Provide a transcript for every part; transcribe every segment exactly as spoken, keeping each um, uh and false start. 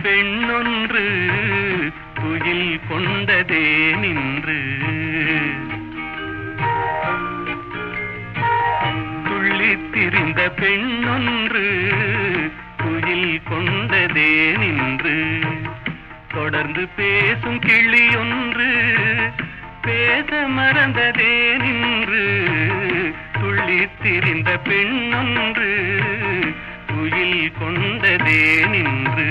பெண்ணொன்று துயில் கொண்டதே நின்று துள்ளித் திரிந்த பெண்ணொன்று துயில் கொண்டதே நின்று தொடர்ந்து பேசும் கிளியொன்று பேச மறந்ததே நின்று துள்ளித் திரிந்த பெண்ணொன்று துயில் கொண்டதே நின்று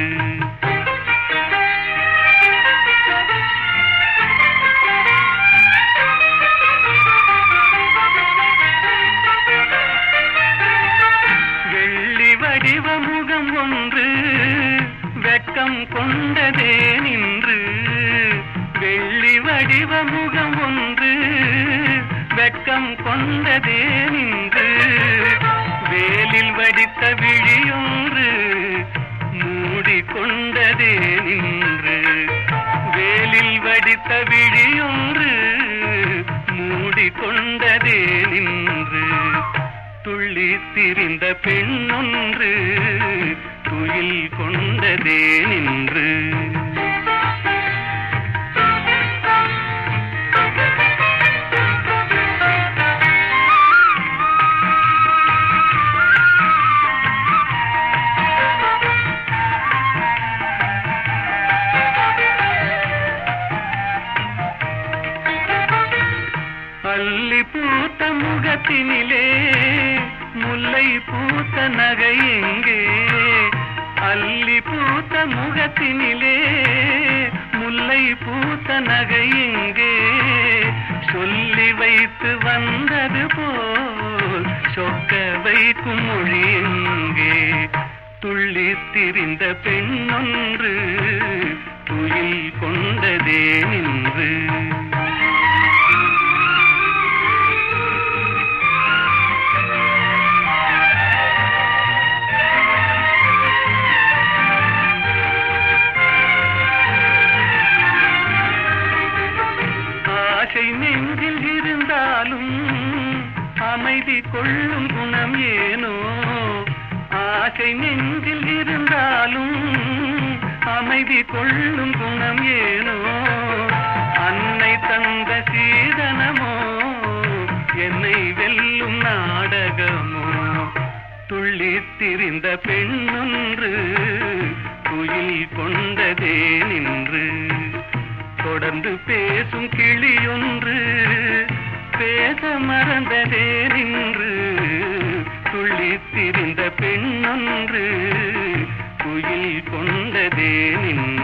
வெள்ளி வடிவ முகம் ஒன்று வெட்கம் கொண்டதே நின்று வெள்ளி வடிவ முகம் ஒன்று வெட்கம் கொண்டதே நின்று வேலில் வடித்த விழியொன்று மூடிக்கொண்டதே நின்று வேலில் வடித்த விழியொன்று மூடிக்கொண்டதே நின்று துள்ளித் திரிந்த பெண்ணொன்று துயில் கொண்டதே நின்று அல்லி பூத்த முகத்தினிலே முல்லை பூத்த நகை எங்கே அல்லி பூத்த முகத்தினிலே முல்லை பூத்த நகை எங்கே சொல்லி வைத்து வந்தது போல் சொக்க வைக்கும் மொழி எங்கே துள்ளித் திரிந்த பெண்ணொன்று துயில் கொண்டதே நின்று ஆசை நெஞ்சில் இருந்தாலும் அமைதி கொள்ளும் குணம் ஏனோ ஆசை நெஞ்சில் இருந்தாலும் அமைதி கொள்ளும் குணம் ஏனோ அன்னை தந்த சீதனமோ என்னை வெல்லும் நாடகமோ துள்ளித் திரிந்த பெண்ணொன்று துயில் கொண்டதே நின்று தொடர்ந்து பேசும் கிளியொன்று பேச மறந்ததே நின்று துள்ளித் திரிந்த பெண்ணொன்று துயில் கொண்டதே நின்று